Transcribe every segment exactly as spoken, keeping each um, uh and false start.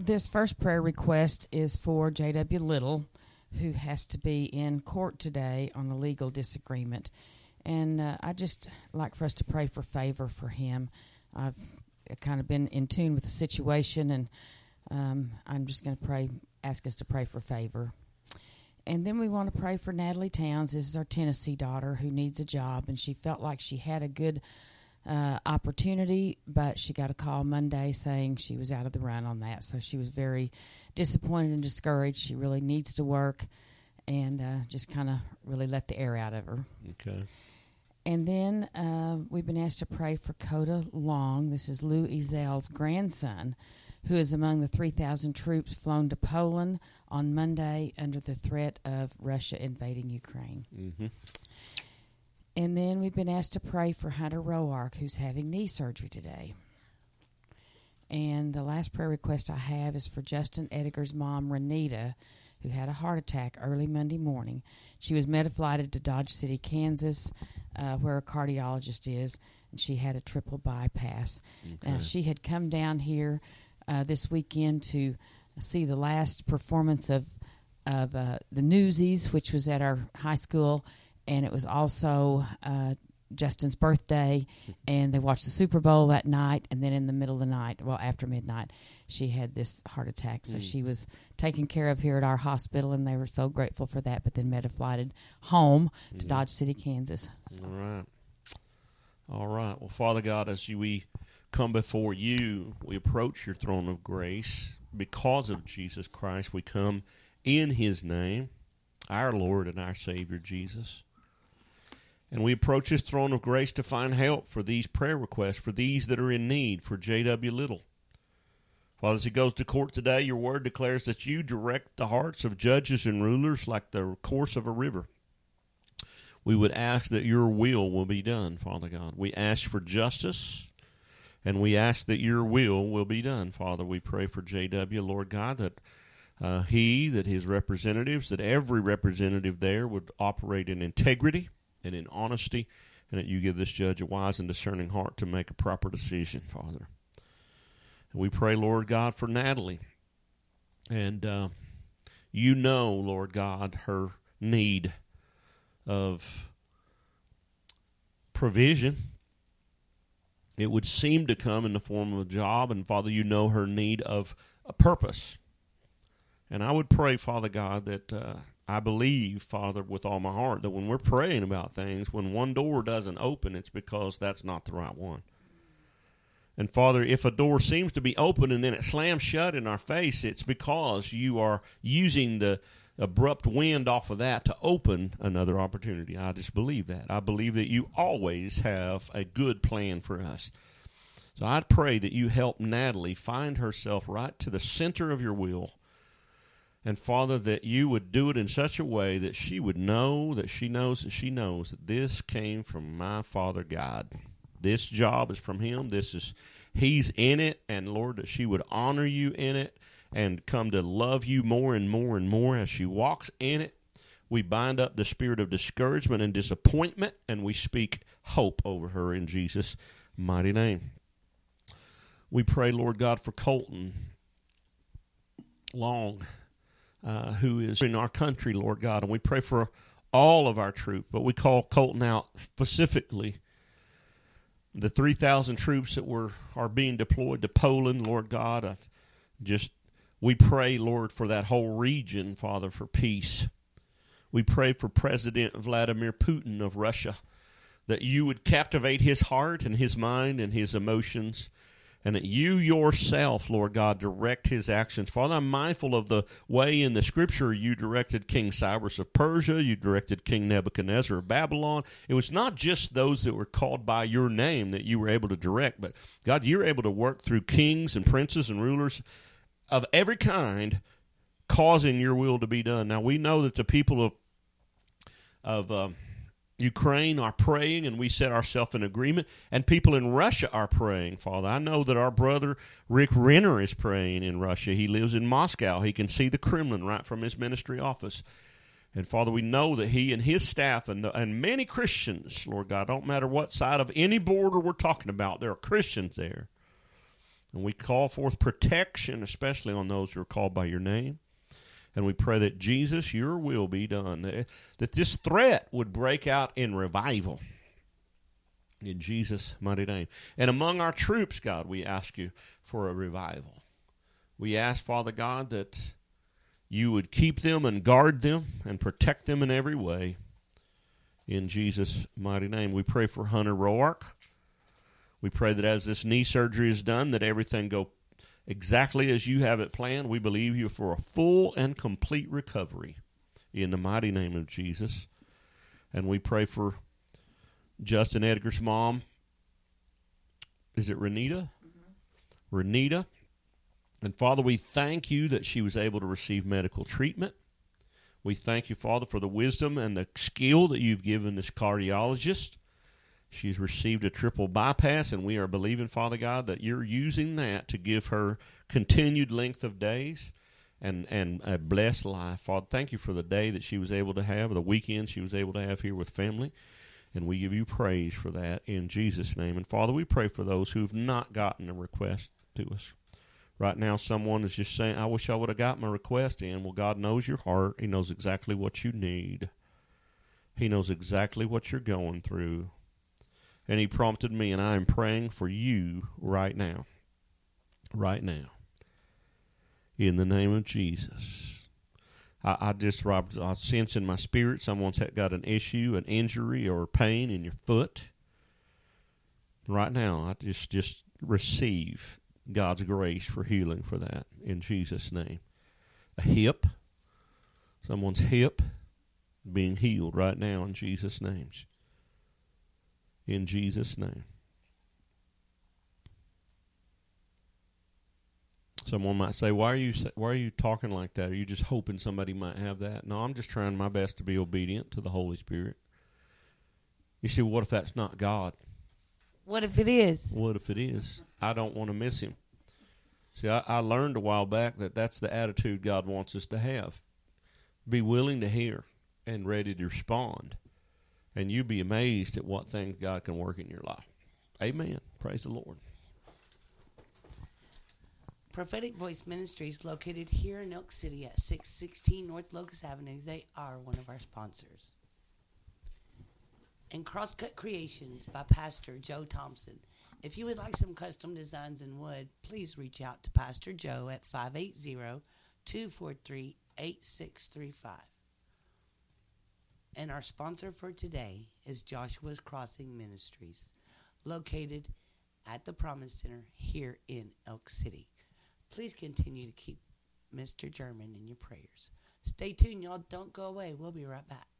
This first prayer request is for J W. Little, who has to be in court today on a legal disagreement. And uh, I just like for us to pray for favor for him. I've kind of been in tune with the situation, and um, I'm just going to pray, ask us to pray for favor. And then we want to pray for Natalie Towns. This is our Tennessee daughter who needs a job, and she felt like she had a good uh, opportunity, but she got a call Monday saying she was out of the run on that. So she was very disappointed and discouraged. She really needs to work, and uh, just kind of really let the air out of her. Okay. And then uh, we've been asked to pray for Coda Long. This is Lou Ezel's grandson, who is among the three thousand troops flown to Poland on Monday under the threat of Russia invading Ukraine. Mm-hmm. And then we've been asked to pray for Hunter Roark, who's having knee surgery today. And the last prayer request I have is for Justin Edgar's mom, Renita, who had a heart attack early Monday morning. She was medi-flighted to Dodge City, Kansas, uh, where a cardiologist is, and she had a triple bypass. Okay. Now, she had come down here uh, this weekend to see the last performance of of uh, the Newsies, which was at our high school, and it was also uh, Justin's birthday, and they watched the Super Bowl that night, and then in the middle of the night, well, after midnight, she had this heart attack. So mm. she was taken care of here at our hospital, and they were so grateful for that, but then medi-flighted home to mm. Dodge City, Kansas. So. All right. All right. Well, Father God, as you, we come before you, we approach your throne of grace. Because of Jesus Christ, we come in his name, our Lord and our Savior, Jesus. And we approach his throne of grace to find help for these prayer requests, for these that are in need, for J W. Little. Father, as he goes to court today, your word declares that you direct the hearts of judges and rulers like the course of a river. We would ask that your will will be done, Father God. We ask for justice, and we ask that your will will be done, Father. We pray for J W, Lord God, that uh, he, that his representatives, that every representative there would operate in integrity and in honesty, and that you give this judge a wise and discerning heart to make a proper decision, Father. And we pray, Lord God, for Natalie. And uh, you know, Lord God, her need of provision. It would seem to come in the form of a job, and Father, you know her need of a purpose. And I would pray, Father God, that uh, I believe, Father, with all my heart, that when we're praying about things, when one door doesn't open, it's because that's not the right one. And Father, if a door seems to be open and then it slams shut in our face, it's because you are using the abrupt wind off of that to open another opportunity. I just believe that. I believe that you always have a good plan for us. So I pray that you help Natalie find herself right to the center of your will. And Father, that you would do it in such a way that she would know, that she knows that she knows that this came from my Father God. This job is from him. This is, he's in it. And Lord, that she would honor you in it and come to love you more and more and more as she walks in it. We bind up the spirit of discouragement and disappointment, and we speak hope over her in Jesus' mighty name. We pray, Lord God, for Colton Long, uh, who is in our country, Lord God, and we pray for all of our troops, but we call Colton out specifically. The three thousand troops that were are being deployed to Poland, Lord God, I just we pray, Lord, for that whole region, Father, for peace. We pray for President Vladimir Putin of Russia, that you would captivate his heart and his mind and his emotions, and that you yourself, Lord God, direct his actions. Father, I'm mindful of the way in the Scripture you directed King Cyrus of Persia, you directed King Nebuchadnezzar of Babylon. It was not just those that were called by your name that you were able to direct, but God, you're able to work through kings and princes and rulers of every kind, causing your will to be done. Now, we know that the people of, of um, Ukraine are praying, and we set ourselves in agreement, and people in Russia are praying, Father. I know that our brother Rick Renner is praying in Russia. He lives in Moscow. He can see the Kremlin right from his ministry office. And, Father, we know that he and his staff and, the, and many Christians, Lord God, don't matter what side of any border we're talking about, there are Christians there. And we call forth protection, especially on those who are called by your name. And we pray that, Jesus, your will be done, that this threat would break out in revival. In Jesus' mighty name. And among our troops, God, we ask you for a revival. We ask, Father God, that you would keep them and guard them and protect them in every way. In Jesus' mighty name. We pray for Hunter Roark. We pray that as this knee surgery is done, that everything go exactly as you have it planned. We believe you for a full and complete recovery in the mighty name of Jesus. And we pray for Justin Edgar's mom. Is it Renita? Mm-hmm. Renita. And Father, we thank you that she was able to receive medical treatment. We thank you, Father, for the wisdom and the skill that you've given this cardiologist. She's received a triple bypass, and we are believing, Father God, that you're using that to give her continued length of days and, and a blessed life. Father, thank you for the day that she was able to have, the weekend she was able to have here with family. And we give you praise for that in Jesus' name. And, Father, we pray for those who have not gotten a request to us. Right now, someone is just saying, I wish I would have got my request in. Well, God knows your heart. He knows exactly what you need. He knows exactly what you're going through. And he prompted me, and I am praying for you right now. Right now. In the name of Jesus. I, I just, Rob, I sense in my spirit someone's got an issue, an injury, or pain in your foot. Right now, I just, just receive God's grace for healing for that in Jesus' name. A hip, someone's hip being healed right now in Jesus' name. In Jesus' name. Someone might say, why are you why are you talking like that? Are you just hoping somebody might have that? No, I'm just trying my best to be obedient to the Holy Spirit. You see, what if that's not God? What if it is? What if it is? I don't want to miss him. See, I, I learned a while back that that's the attitude God wants us to have. Be willing to hear and ready to respond. And you'll be amazed at what things God can work in your life. Amen. Praise the Lord. Prophetic Voice Ministries, located here in Elk City at six sixteen North Locust Avenue. They are one of our sponsors. And Crosscut Creations by Pastor Joe Thompson. If you would like some custom designs in wood, please reach out to Pastor Joe at five eight zero, two four three, eight six three five. And our sponsor for today is Joshua's Crossing Ministries, located at the Promise Center here in Elk City. Please continue to keep Mister German in your prayers. Stay tuned, y'all. Don't go away. We'll be right back.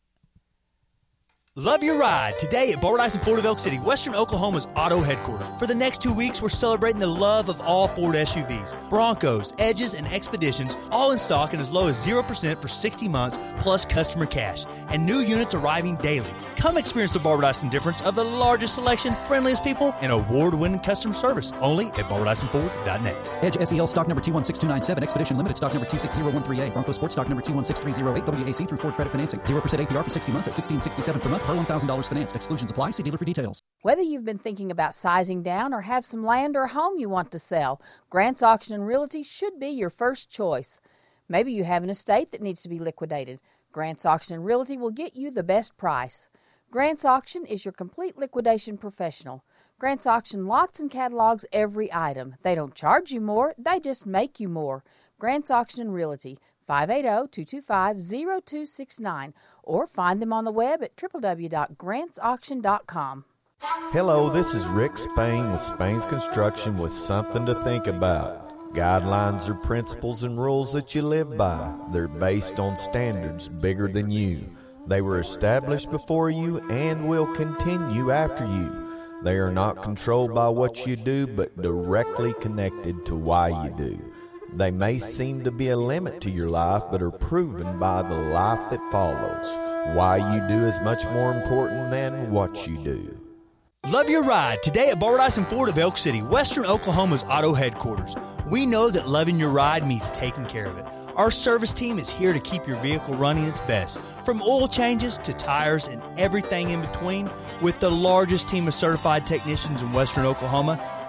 Love your ride today at Barbara Ford of Elk City, Western Oklahoma's auto headquarters. For the next two weeks, we're celebrating the love of all Ford S U Vs, Broncos, Edges, and Expeditions, all in stock and as low as zero percent for sixty months plus customer cash. And new units arriving daily. Come experience the Barbara Dyson difference of the largest selection, friendliest people, and award-winning customer service. Only at Barbara Dyson Ford dot net. Edge S E L stock number T one six two nine seven, Expedition Limited stock number T six zero one three A, Bronco Sport stock number T one six three zero eight, W A C through Ford Credit Financing. zero percent A P R for sixty months at sixteen sixty-seven per month per one thousand dollars financed. Exclusions apply. See dealer for details. Whether you've been thinking about sizing down or have some land or home you want to sell, Grant's Auction and Realty should be your first choice. Maybe you have an estate that needs to be liquidated. Grant's Auction and Realty will get you the best price. Grant's Auction is your complete liquidation professional. Grant's Auction lots and catalogs every item. They don't charge you more, they just make you more. Grant's Auction and Realty, five eight zero, two two five, zero two six nine, or find them on the web at w w w dot grants auction dot com. Hello, this is Rick Spain with Spain's Construction with something to think about. Guidelines are principles and rules that you live by. They're based on standards bigger than you. They were established before you and will continue after you. They are not controlled by what you do, but directly connected to why you do. They may seem to be a limit to your life, but are proven by the life that follows. Why you do is much more important than what you do. Love your ride today at Barbara Dyson Ford of Elk City, Western Oklahoma's auto headquarters. We know that loving your ride means taking care of it. Our service team is here to keep your vehicle running its best, from oil changes to tires and everything in between. With the largest team of certified technicians in Western Oklahoma,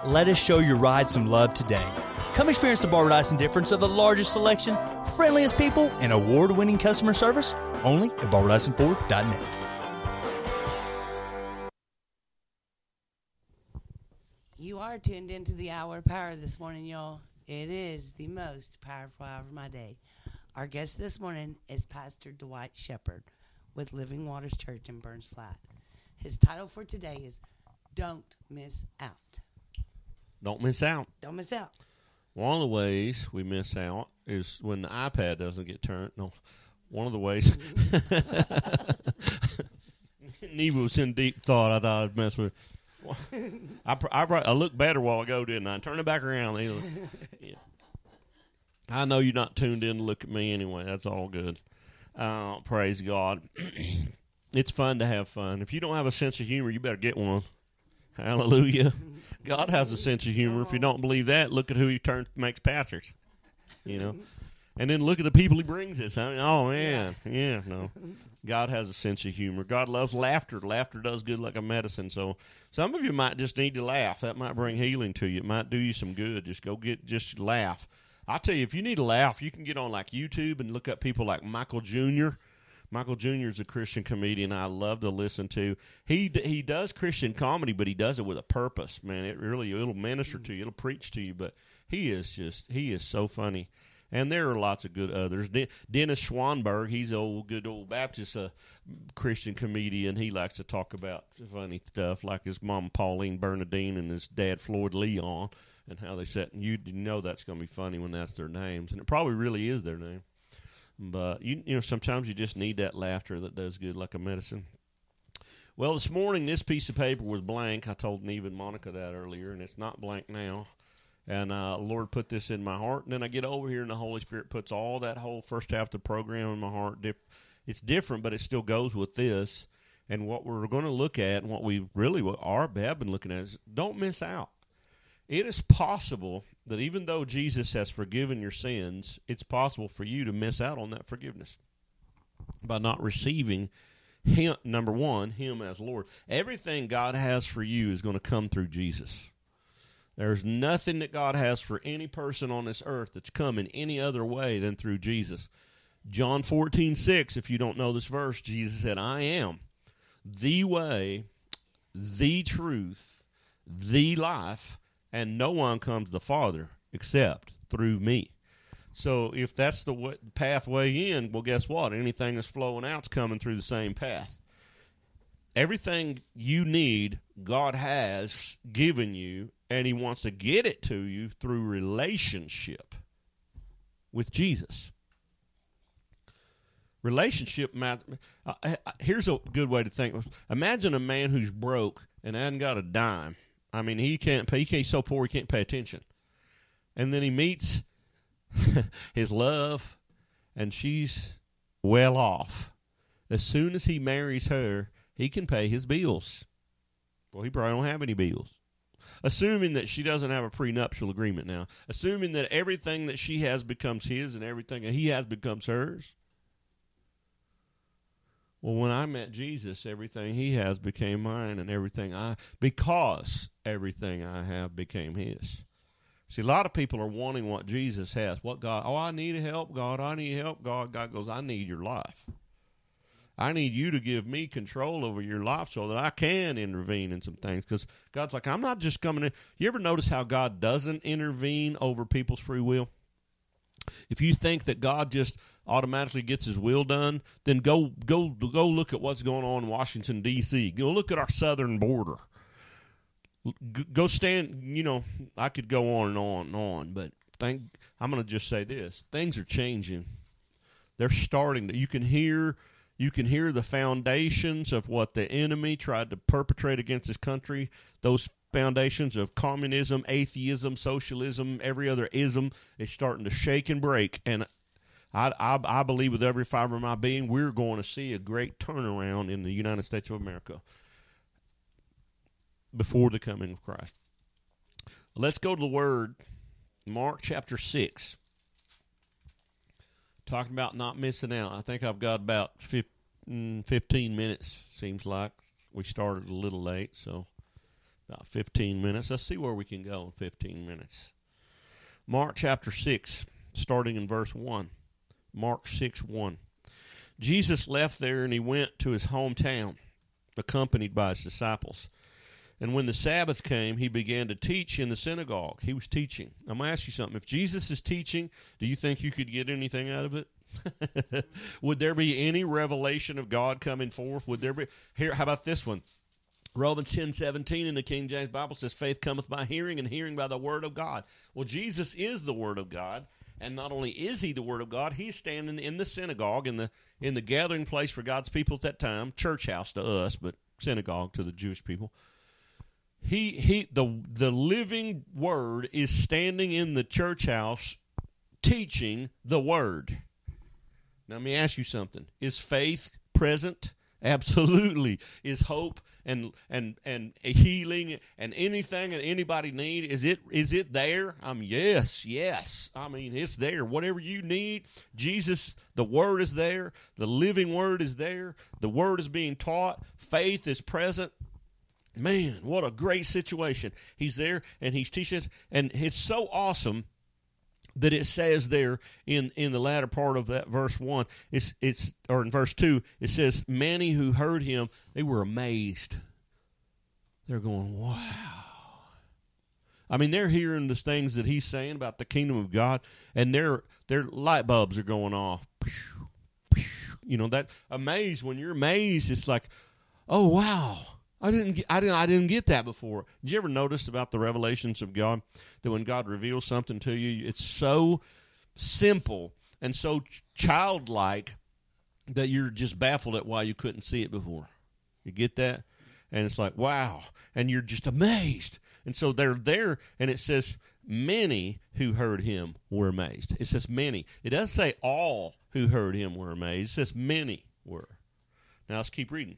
Let us show your ride some love today. Come experience the Barbara Dyson difference of the largest selection, friendliest people, and award-winning customer service only at barbara dyson ford dot net. You are tuned into the Hour of Power this morning, y'all. It is the most powerful hour of my day. Our guest this morning is Pastor Dwight Shepherd with Living Waters Church in Burns Flat. His title for today is Don't Miss Out. Don't miss out. Don't miss out. One of the ways we miss out is when the iPad doesn't get turned. No, one of the ways. Neva was in deep thought. I thought I'd mess with her. I, I, I looked better a while ago, didn't I? Turn it back around. Yeah. I know you're not tuned in to look at me anyway. That's all good. Uh, praise God. It's fun to have fun. If you don't have a sense of humor, you better get one. Hallelujah. God has a sense of humor. If you don't believe that, look at who he turns makes pastors. You know, and then look at the people he brings us. I mean, oh man, yeah, no. God has a sense of humor. God loves laughter. Laughter does good like a medicine. So some of you might just need to laugh. That might bring healing to you. It might do you some good. Just go get, just laugh. I'll tell you, if you need to laugh, you can get on like YouTube and look up people like Michael Junior Michael Junior is a Christian comedian I love to listen to. He he does Christian comedy, but he does it with a purpose, man. It really, it'll minister to you. It'll preach to you, but he is just, he is so funny. And there are lots of good others. De- Dennis Schwanberg, he's an old, good old Baptist uh, Christian comedian. He likes to talk about funny stuff like his mom, Pauline Bernadine, and his dad, Floyd Leon, and how they set. And you know that's going to be funny when that's their names. And it probably really is their name. But, you you know, sometimes you just need that laughter that does good like a medicine. Well, this morning, this piece of paper was blank. I told Neve and Monica that earlier, and it's not blank now. And uh, Lord put this in my heart. And then I get over here, and the Holy Spirit puts all that whole first half of the program in my heart. It's different, but it still goes with this. And what we're going to look at, and what we really are, have been looking at, is don't miss out. It is possible that even though Jesus has forgiven your sins, it's possible for you to miss out on that forgiveness by not receiving him, number one, him as Lord. Everything God has for you is going to come through Jesus. There's nothing that God has for any person on this earth that's come in any other way than through Jesus. John fourteen six, if you don't know this verse, Jesus said, I am the way, the truth, the life, and no one comes to the Father except through me. So if that's the w- pathway in, well, guess what? Anything that's flowing out is coming through the same path. Everything you need, God has given you, and he wants to get it to you through relationship with Jesus. Relationship, uh, here's a good way to think. Imagine a man who's broke and hasn't got a dime. I mean, he can't pay. He can't, he's so poor he can't pay attention. And then he meets his love, and she's well off. As soon as he marries her, he can pay his bills. Well, he probably don't have any bills. Assuming that she doesn't have a prenuptial agreement now. Assuming that everything that she has becomes his and everything that he has becomes hers. Well, when I met Jesus, everything he has became mine, and everything I, because everything I have became his. See, a lot of people are wanting what Jesus has. What God, oh, I need help, God, I need help, God. God goes, I need your life. I need you to give me control over your life so that I can intervene in some things. Because God's like, I'm not just coming in. You ever notice how God doesn't intervene over people's free will? If you think that God just automatically gets his will done, then go go go look at what's going on in Washington, D C Go look at our southern border. Go stand, you know, I could go on and on and on, but think, I'm going to just say this. Things are changing. They're starting to, you can hear, you can hear the foundations of what the enemy tried to perpetrate against this country, those foundations of communism, atheism, socialism, every other ism is starting to shake and break. And I, I, I believe with every fiber of my being, we're going to see a great turnaround in the United States of America before the coming of Christ. Let's go to the Word, Mark chapter six. Talking about not missing out. I think I've got about fifteen minutes, seems like. We started a little late, so About fifteen minutes. Let's see where we can go in fifteen minutes. Mark chapter six, starting in verse one. Mark six, one. Jesus left there and he went to his hometown, accompanied by his disciples. And when the Sabbath came, he began to teach in the synagogue. He was teaching. I'm going to ask you something. If Jesus is teaching, do you think you could get anything out of it? Would there be any revelation of God coming forth? Would there be? Here, how about this one? Romans ten seventeen in the King James Bible says, faith cometh by hearing, and hearing by the word of God. Well, Jesus is the word of God, and not only is he the word of God, he's standing in the synagogue, in the in the gathering place for God's people at that time, church house to us, but synagogue to the Jewish people. He he the the living word is standing in the church house teaching the word. Now, let me ask you something. Is faith present? Absolutely. Is hope and and and healing and anything that anybody need, is it is it there? Um, yes, yes. I mean, it's there. Whatever you need, Jesus, the Word is there. The living Word is there. The Word is being taught. Faith is present. Man, what a great situation. He's there and he's teaching us, and it's so awesome that it says there in, in the latter part of that verse one, it's it's or in verse two, it says, many who heard him, they were amazed. They're going, wow. I mean, they're hearing the things that he's saying about the kingdom of God, and their their light bulbs are going off. You know, that amazed, when you're amazed, it's like, oh wow. I didn't, get, I didn't, I didn't get that before. Did you ever notice about the revelations of God that when God reveals something to you, it's so simple and so childlike that you're just baffled at why you couldn't see it before? You get that? And it's like, wow, and you're just amazed. And so they're there, and it says many who heard him were amazed. It says many. It doesn't say all who heard him were amazed. It says many were. Now let's keep reading.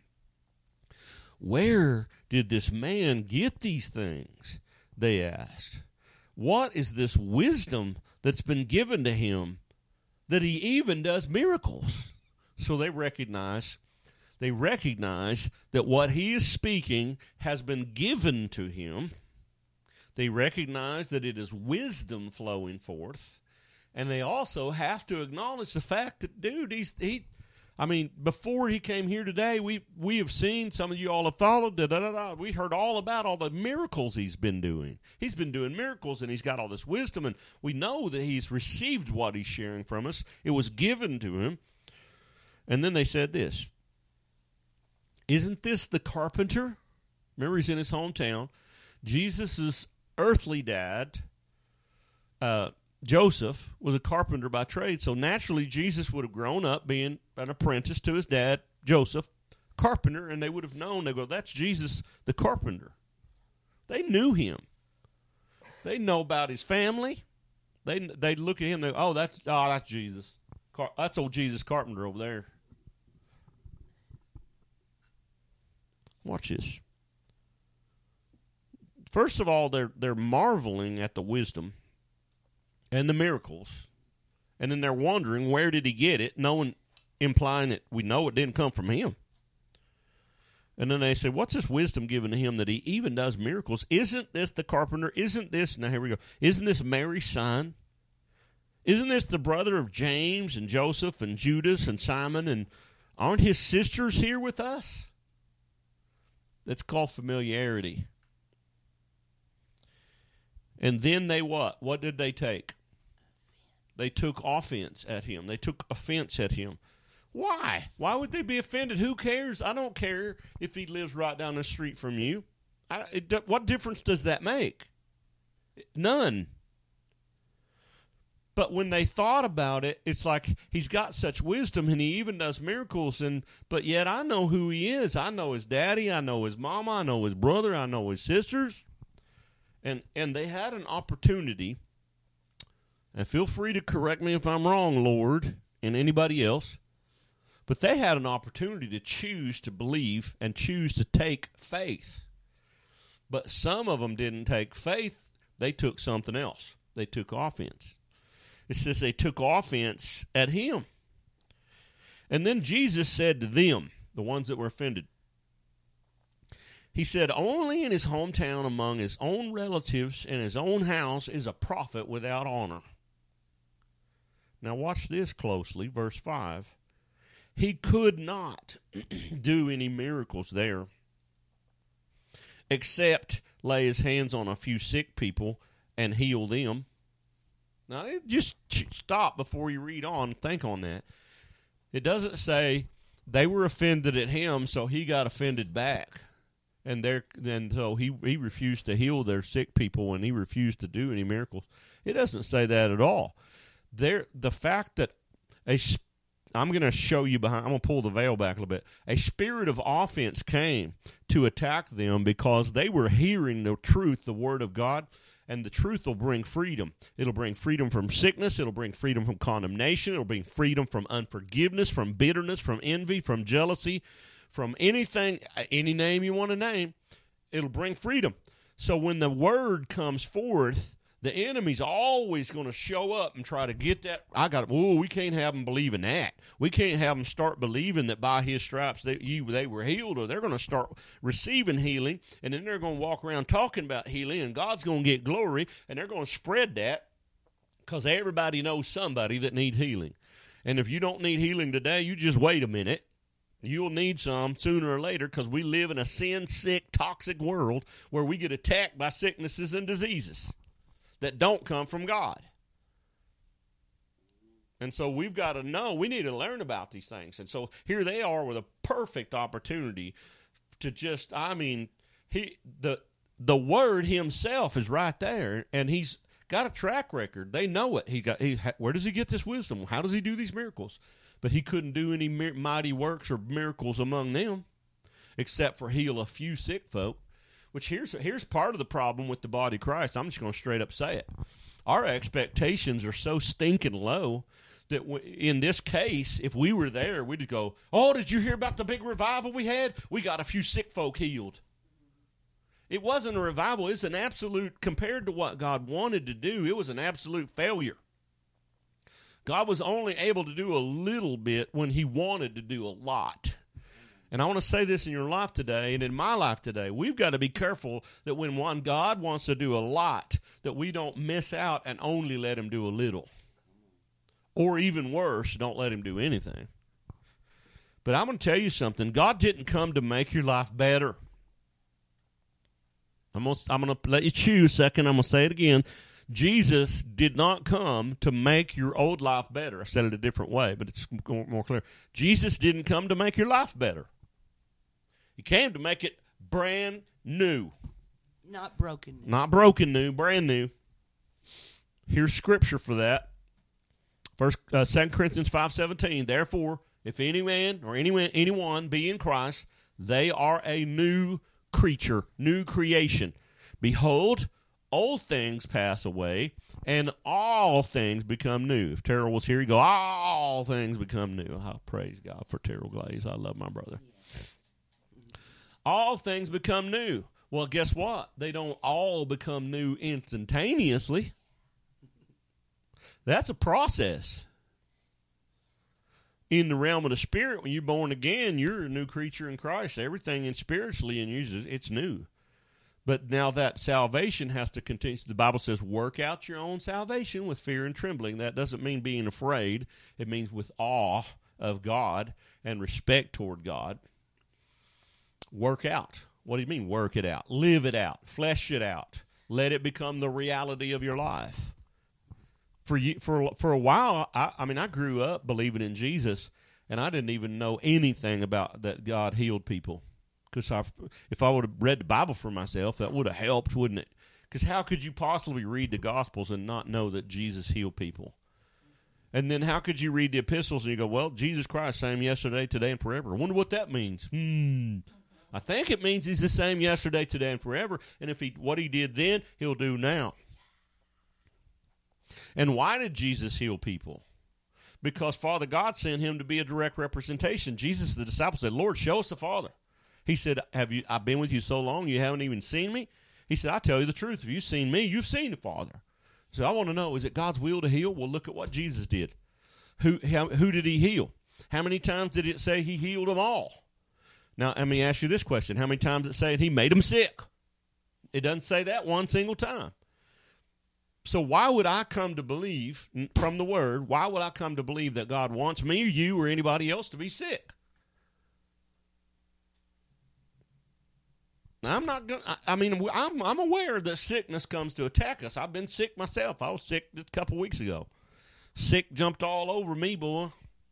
Where did this man get these things? They asked. What is this wisdom that's been given to him that he even does miracles? So they recognize, they recognize that what he is speaking has been given to him. They recognize that it is wisdom flowing forth. And they also have to acknowledge the fact that, dude, he's, he... I mean, before he came here today, we we have seen, some of you all have followed, da, da, da, da, we heard all about all the miracles he's been doing. He's been doing miracles, and he's got all this wisdom, and we know that he's received what he's sharing from us. It was given to him. And then they said this, isn't this the carpenter? Remember, he's in his hometown. Jesus' earthly dad, uh, Joseph, was a carpenter by trade, so naturally Jesus would have grown up being an apprentice to his dad, Joseph, carpenter, and they would have known. They go, that's Jesus the carpenter. They knew him. They know about his family. They they look at him. They go, oh, that's oh that's Jesus. Car- that's old Jesus carpenter over there. Watch this. First of all, they're they're marveling at the wisdom and the miracles, and then they're wondering, where did he get it, knowing, implying that we know it didn't come from him. And then they say, what's this wisdom given to him that he even does miracles? Isn't this the carpenter? Isn't this, now here we go, isn't this Mary's son? Isn't this the brother of James and Joseph and Judas and Simon? And aren't his sisters here with us? That's called familiarity. And then they what? What did they take? They took offense at him. They took offense at him. Why? Why would they be offended? Who cares? I don't care if he lives right down the street from you. I, it, what difference does that make? None. But when they thought about it, it's like he's got such wisdom and he even does miracles, and but yet I know who he is. I know his daddy. I know his mama. I know his brother. I know his sisters. And and they had an opportunity, and feel free to correct me if I'm wrong, Lord, and anybody else, but they had an opportunity to choose to believe and choose to take faith. But some of them didn't take faith. They took something else. They took offense. It says they took offense at him. And then Jesus said to them, the ones that were offended, He said, only in his hometown among his own relatives and his own house is a prophet without honor. Now watch this closely, verse five. He could not do any miracles there except lay his hands on a few sick people and heal them. Now, just stop before you read on and think on that. It doesn't say they were offended at him, so he got offended back. And there, and so he, he refused to heal their sick people, and he refused to do any miracles. It doesn't say that at all. There, the fact that a, I'm going to show you behind. I'm going to pull the veil back a little bit. A spirit of offense came to attack them because they were hearing the truth, the word of God, and the truth will bring freedom. It'll bring freedom from sickness. It'll bring freedom from condemnation. It'll bring freedom from unforgiveness, from bitterness, from envy, from jealousy. From anything, any name you want to name, it'll bring freedom. So when the word comes forth, the enemy's always going to show up and try to get that. I got. Oh, we can't have them believing that. We can't have them start believing that by his stripes they, you, they were healed, or they're going to start receiving healing, and then they're going to walk around talking about healing, and God's going to get glory, and they're going to spread that because everybody knows somebody that needs healing. And if you don't need healing today, you just wait a minute. You'll need some sooner or later because we live in a sin-sick, toxic world where we get attacked by sicknesses and diseases that don't come from God. And so we've got to know, we need to learn about these things. And so here they are with a perfect opportunity to just, I mean, he the the Word himself is right there, and he's got a track record. They know it. He got. He, where does he get this wisdom? How does he do these miracles? But he couldn't do any mighty works or miracles among them except for heal a few sick folk, which here's here's part of the problem with the body of Christ. I'm just going to straight up say it. Our expectations are so stinking low that w- in this case, if we were there, we'd go, oh, did you hear about the big revival we had? We got a few sick folk healed. It wasn't a revival. It's an absolute, compared to what God wanted to do, it was an absolute failure. God was only able to do a little bit when he wanted to do a lot. And I want to say this in your life today and in my life today. We've got to be careful that when one God wants to do a lot, that we don't miss out and only let him do a little. Or even worse, don't let him do anything. But I'm going to tell you something. God didn't come to make your life better. I'm going to, I'm going to let you chew a second. I'm going to say it again. Jesus did not come to make your old life better. I said it a different way, but it's more clear. Jesus didn't come to make your life better. He came to make it brand new. Not broken new. Not broken new, brand new. Here's scripture for that. First, uh, Second Corinthians five seventeen. Therefore, if any man or anyone, anyone be in Christ, they are a new creature, new creation. Behold, old things pass away, and all things become new. If Terrell was here, he'd go, all things become new. I praise God for Terrell Glaze. I love my brother. All things become new. Well, guess what? They don't all become new instantaneously. That's a process. In the realm of the spirit, when you're born again, you're a new creature in Christ. Everything in spiritually in you, it's new. But now that salvation has to continue. The Bible says, work out your own salvation with fear and trembling. That doesn't mean being afraid. It means with awe of God and respect toward God. Work out. What do you mean work it out? Live it out. Flesh it out. Let it become the reality of your life. For you, for for a while, I, I mean, I grew up believing in Jesus, and I didn't even know anything about that God healed people. Because if I would have read the Bible for myself, that would have helped, wouldn't it? Because how could you possibly read the Gospels and not know that Jesus healed people? And then how could you read the epistles and you go, well, Jesus Christ, same yesterday, today, and forever. I wonder what that means. Hmm. I think it means he's the same yesterday, today, and forever. And if he what he did then, he'll do now. And why did Jesus heal people? Because Father God sent him to be a direct representation. Jesus, the disciples, said, Lord, show us the Father. He said, "Have you? I've been with you so long, you haven't even seen me?" He said, I tell you the truth. If you've seen me, you've seen the Father. So I want to know, is it God's will to heal? Well, look at what Jesus did. Who, how, who did he heal? How many times did it say he healed them all? Now, let me ask you this question. How many times does it say he made them sick? It doesn't say that one single time. So why would I come to believe from the Word, why would I come to believe that God wants me or you or anybody else to be sick? I'm not going to, I mean, I'm, I'm aware that sickness comes to attack us. I've been sick myself. I was sick just a couple weeks ago. Sick jumped all over me, boy.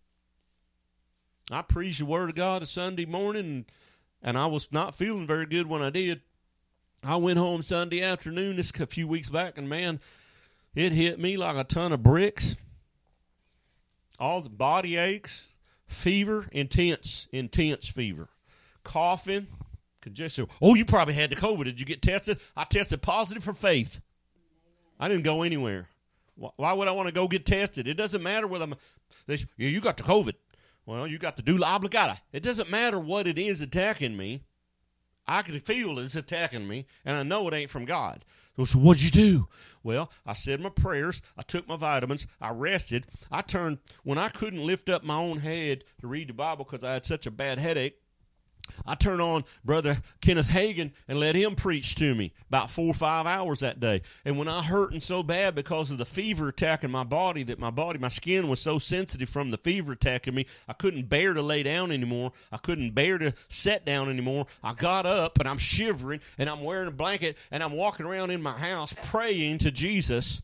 I preached the Word of God a Sunday morning, and, and I was not feeling very good when I did. I went home Sunday afternoon, this a few weeks back, and man, it hit me like a ton of bricks. All the body aches, fever, intense, intense fever. Coughing, congestion. Oh, you probably had the COVID. Did you get tested? I tested positive for faith. I didn't go anywhere. Why would I want to go get tested? It doesn't matter whether I'm, they, yeah, you got the COVID. Well, you got the dula obligata. It doesn't matter what it is attacking me. I can feel it's attacking me, and I know it ain't from God. So what'd you do? Well, I said my prayers. I took my vitamins. I rested. I turned, when I couldn't lift up my own head to read the Bible because I had such a bad headache, I turned on Brother Kenneth Hagin and let him preach to me about four or five hours that day. And when I hurting so bad because of the fever attacking my body, that my body, my skin was so sensitive from the fever attacking me, I couldn't bear to lay down anymore. I couldn't bear to sit down anymore. I got up and I'm shivering and I'm wearing a blanket and I'm walking around in my house praying to Jesus.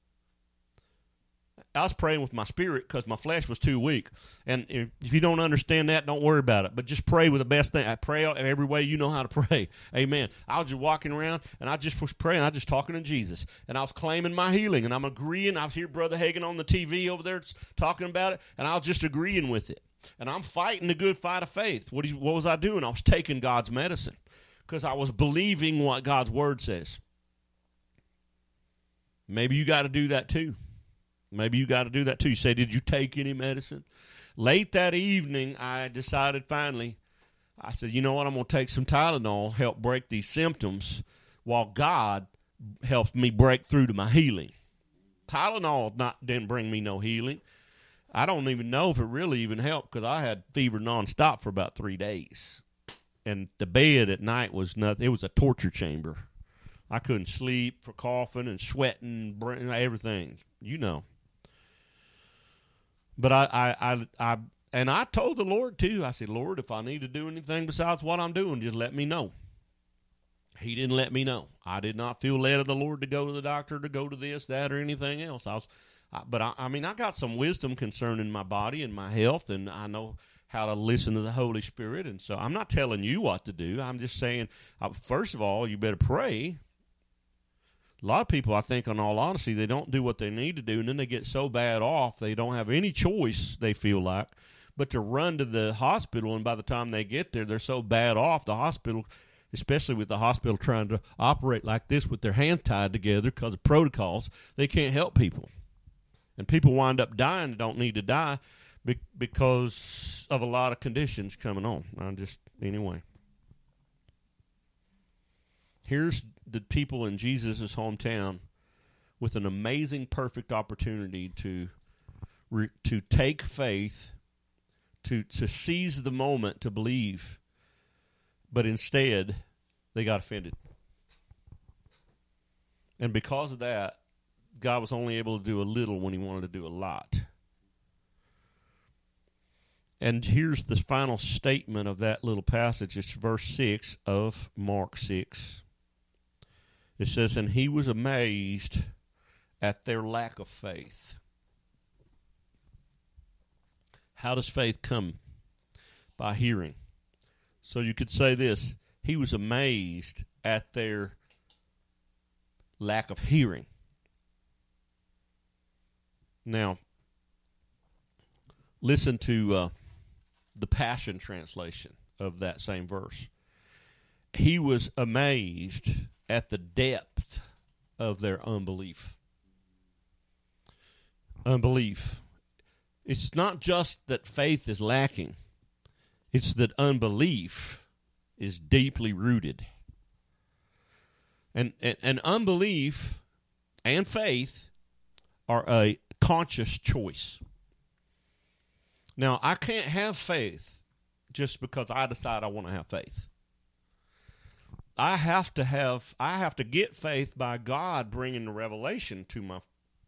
I was praying with my spirit because my flesh was too weak. And if, if you don't understand that, don't worry about it. But just pray with the best thing. I pray every way you know how to pray. Amen. I was just walking around, and I just was praying. I was just talking to Jesus. And I was claiming my healing, and I'm agreeing. I was hearing Brother Hagin on the T V over there talking about it, and I was just agreeing with it. And I'm fighting the good fight of faith. What, what was I doing? I was taking God's medicine because I was believing what God's Word says. Maybe you got to do that too. Maybe you got to do that too. You say, did you take any medicine? Late that evening, I decided finally, I said, you know what, I'm going to take some Tylenol, help break these symptoms, while God helps me break through to my healing. Tylenol not didn't bring me no healing. I don't even know if it really even helped because I had fever nonstop for about three days. And the bed at night was nothing. It was a torture chamber. I couldn't sleep for coughing and sweating, everything, you know. But I, I, I, I, and I told the Lord too. I said, Lord, if I need to do anything besides what I'm doing, just let me know. He didn't let me know. I did not feel led of the Lord to go to the doctor, to go to this, that, or anything else. I was, I, but I, I mean, I got some wisdom concerning my body and my health, and I know how to listen to the Holy Spirit. And so I'm not telling you what to do. I'm just saying, uh, first of all, you better pray. A lot of people, I think, in all honesty, they don't do what they need to do, and then they get so bad off, they don't have any choice, they feel like, but to run to the hospital, and by the time they get there, they're so bad off, the hospital, especially with the hospital trying to operate like this with their hands tied together because of protocols, they can't help people. And people wind up dying that don't need to die be- because of a lot of conditions coming on. I just, anyway. Here's the people in Jesus' hometown with an amazing, perfect opportunity to re, to take faith, to to seize the moment to believe, but instead they got offended. And because of that, God was only able to do a little when he wanted to do a lot. And here's the final statement of that little passage. It's verse six of Mark six. It says, and he was amazed at their lack of faith. How does faith come? By hearing. So you could say this, he was amazed at their lack of hearing. Now, listen to uh, the Passion Translation of that same verse. He was amazed at the depth of their unbelief. Unbelief. It's not just that faith is lacking. It's that unbelief is deeply rooted. And, and, and unbelief and faith are a conscious choice. Now, I can't have faith just because I decide I want to have faith. I have to have, I have to get faith by God bringing the revelation to my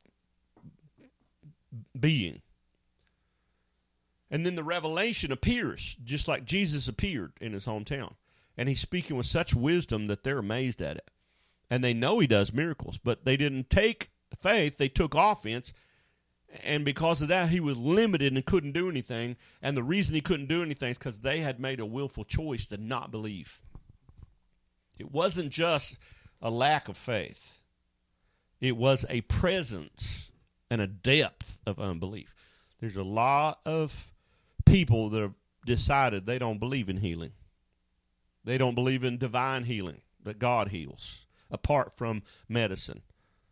being. And then the revelation appears, just like Jesus appeared in his hometown. And he's speaking with such wisdom that they're amazed at it. And they know he does miracles, but they didn't take faith, they took offense. And because of that, he was limited and couldn't do anything. And the reason he couldn't do anything is because they had made a willful choice to not believe. It wasn't just a lack of faith. It was a presence and a depth of unbelief. There's a lot of people that have decided they don't believe in healing. They don't believe in divine healing, that God heals, apart from medicine.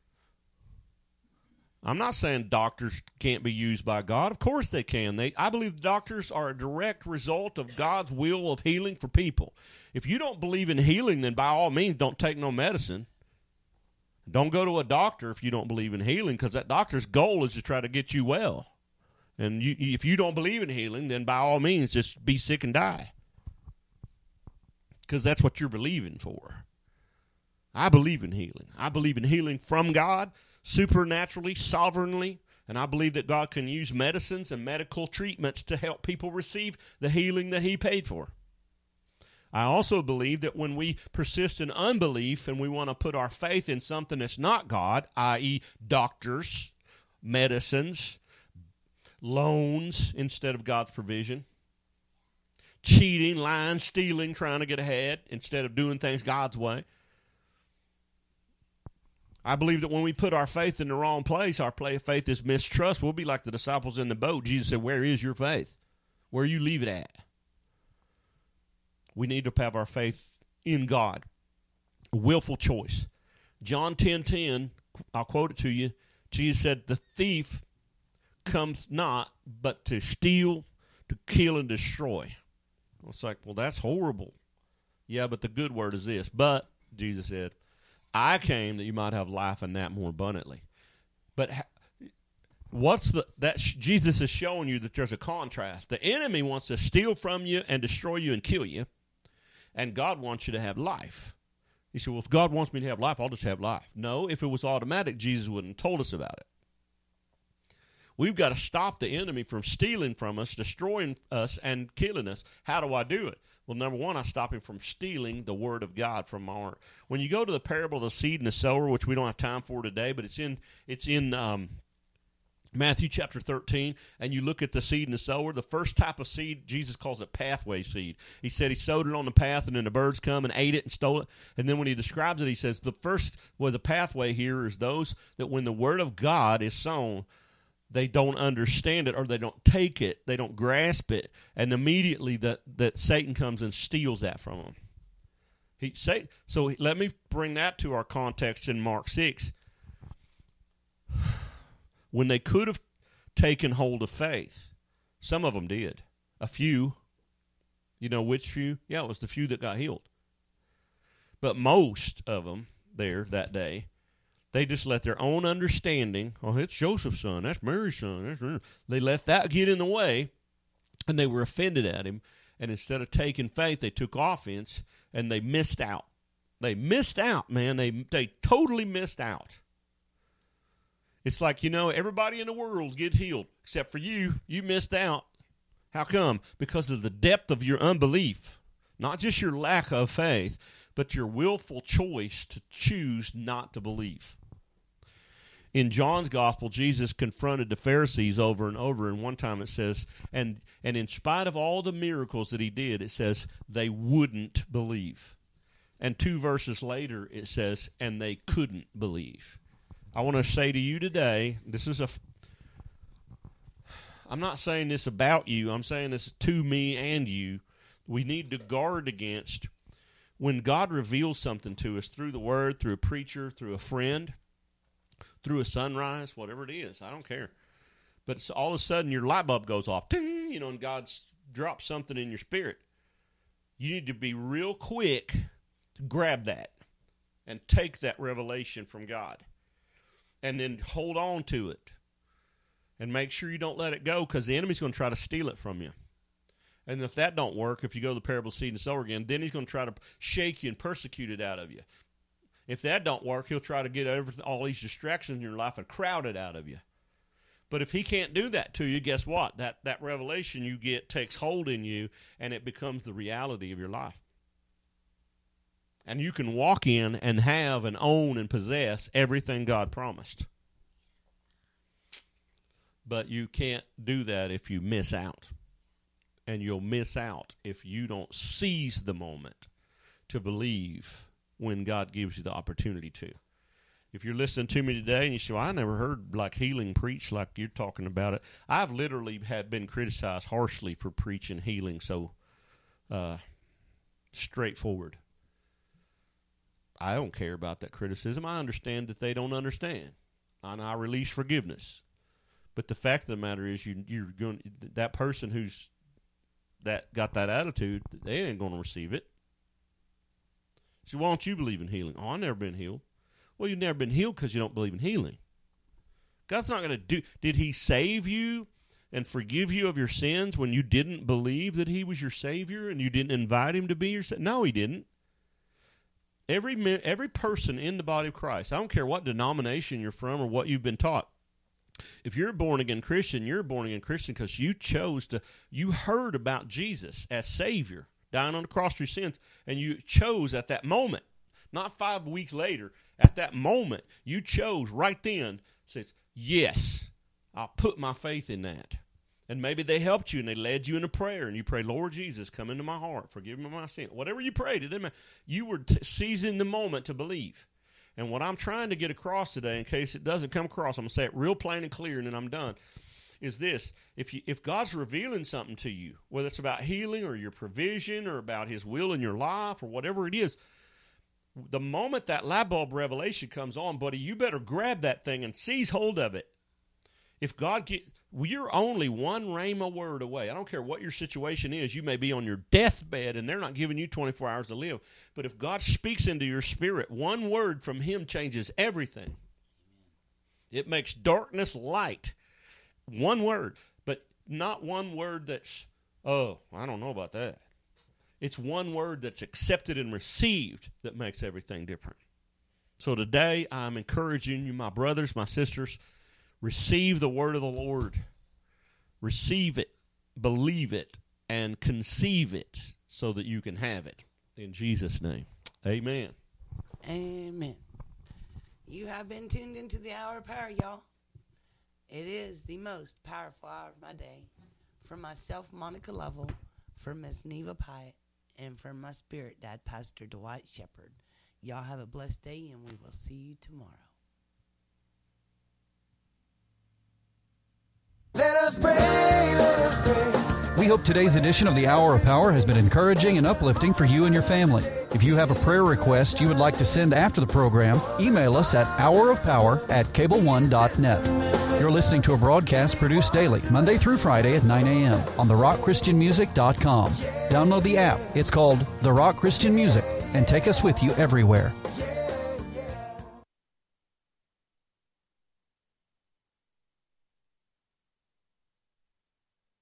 I'm not saying doctors can't be used by God. Of course they can. They, I believe doctors are a direct result of God's will of healing for people. If you don't believe in healing, then by all means, don't take no medicine. Don't go to a doctor if you don't believe in healing, because that doctor's goal is to try to get you well. And you, if you don't believe in healing, then by all means, just be sick and die. Because that's what you're believing for. I believe in healing. I believe in healing from God, supernaturally, sovereignly, and I believe that God can use medicines and medical treatments to help people receive the healing that he paid for. I also believe that when we persist in unbelief and we want to put our faith in something that's not God, that is doctors, medicines, loans instead of God's provision, cheating, lying, stealing, trying to get ahead instead of doing things God's way. I believe that when we put our faith in the wrong place, our faith is mistrust. We'll be like the disciples in the boat. Jesus said, where is your faith? Where you leave it at? We need to have our faith in God. A willful choice. John ten ten, I'll quote it to you. Jesus said, the thief comes not but to steal, to kill, and destroy. It's like, well, that's horrible. Yeah, but the good word is this. But, Jesus said, I came that you might have life and that more abundantly. But what's the, that Jesus is showing you that there's a contrast. The enemy wants to steal from you and destroy you and kill you. And God wants you to have life. He said, well, if God wants me to have life, I'll just have life. No, if it was automatic, Jesus wouldn't have told us about it. We've got to stop the enemy from stealing from us, destroying us, and killing us. How do I do it? Well, number one, I stop him from stealing the word of God from our heart. When you go to the parable of the seed and the sower, which we don't have time for today, but it's in it's in um, Matthew chapter thirteen, and you look at the seed and the sower, the first type of seed, Jesus calls it pathway seed. He said he sowed it on the path, and then the birds come and ate it and stole it. And then when he describes it, he says the first, well, the pathway here is those that when the word of God is sown, they don't understand it, or they don't take it, they don't grasp it, and immediately that, that Satan comes and steals that from them. He say, so let me bring that to our context in Mark six. When they could have taken hold of faith, some of them did. A few. You know which few? Yeah, it was the few that got healed. But most of them there that day, they just let their own understanding, oh, it's Joseph's son, that's Mary's son. That's, they let that get in the way, and they were offended at him. And instead of taking faith, they took offense, and they missed out. They missed out, man. They they totally missed out. It's like, you know, everybody in the world get healed, except for you. You missed out. How come? Because of the depth of your unbelief. Not just your lack of faith, but your willful choice to choose not to believe. In John's gospel, Jesus confronted the Pharisees over and over, and one time it says, and, and in spite of all the miracles that he did, it says, they wouldn't believe. And two verses later, it says, and they couldn't believe. I want to say to you today, this is a, I'm not saying this about you, I'm saying this to me and you. We need to guard against when God reveals something to us through the word, through a preacher, through a friend, through a sunrise, whatever it is, I don't care. But it's all of a sudden your light bulb goes off, you know, and God's dropped something in your spirit. You need to be real quick to grab that and take that revelation from God. And then hold on to it. And make sure you don't let it go, because the enemy's going to try to steal it from you. And if that don't work, if you go to the parable of seed and sower again, then he's going to try to shake you and persecute it out of you. If that don't work, he'll try to get everything, all these distractions in your life and crowd it out of you. But if he can't do that to you, guess what? That, that revelation you get takes hold in you, and it becomes the reality of your life. And you can walk in and have and own and possess everything God promised. But you can't do that if you miss out. And you'll miss out if you don't seize the moment to believe when God gives you the opportunity to. If you're listening to me today and you say, well, I never heard like healing preached like you're talking about it. I've literally had been criticized harshly for preaching healing so uh, straightforward. I don't care about that criticism. I understand that they don't understand. And I release forgiveness. But the fact of the matter is you, you're going that person who's that got that attitude, they ain't going to receive it. So why don't you believe in healing? Oh, I've never been healed. Well, you've never been healed because you don't believe in healing. God's not going to do. Did he save you and forgive you of your sins when you didn't believe that he was your Savior and you didn't invite him to be your Savior? No, he didn't. Every every person in the body of Christ, I don't care what denomination you're from or what you've been taught. If you're a born-again Christian, you're a born-again Christian because you chose to, you heard about Jesus as Savior, dying on the cross for your sins, and you chose at that moment, not five weeks later, at that moment, you chose right then, says, yes, I'll put my faith in that. And maybe they helped you and they led you in a prayer and you prayed, Lord Jesus, come into my heart, forgive me my sin. Whatever you prayed, it didn't matter. You were t- seizing the moment to believe. And what I'm trying to get across today, in case it doesn't come across, I'm going to say it real plain and clear and then I'm done, is this. If you, if God's revealing something to you, whether it's about healing or your provision or about his will in your life or whatever it is, the moment that light bulb revelation comes on, buddy, you better grab that thing and seize hold of it. If God get, you're only one rhema word away. I don't care what your situation is. You may be on your deathbed and they're not giving you twenty-four hours to live. But if God speaks into your spirit, one word from him changes everything. It makes darkness light. One word, but not one word that's, oh, I don't know about that. It's one word that's accepted and received that makes everything different. So today I'm encouraging you, my brothers, my sisters, receive the word of the Lord. Receive it, believe it, and conceive it so that you can have it. In Jesus' name, amen. Amen. You have been tuned into the hour of power, y'all. It is the most powerful hour of my day. From myself, Monica Lovell, from Miss Neva Pyatt, and from my spirit dad, Pastor Dwight Shepherd. Y'all have a blessed day, and we will see you tomorrow. Let us pray, let us pray. We hope today's edition of the Hour of Power has been encouraging and uplifting for you and your family. If you have a prayer request you would like to send after the program, email us at hour of power at cable one dot net. You're listening to a broadcast produced daily, Monday through Friday at nine a.m. on the rock christian music dot com. Download the app. It's called The Rock Christian Music, and take us with you everywhere.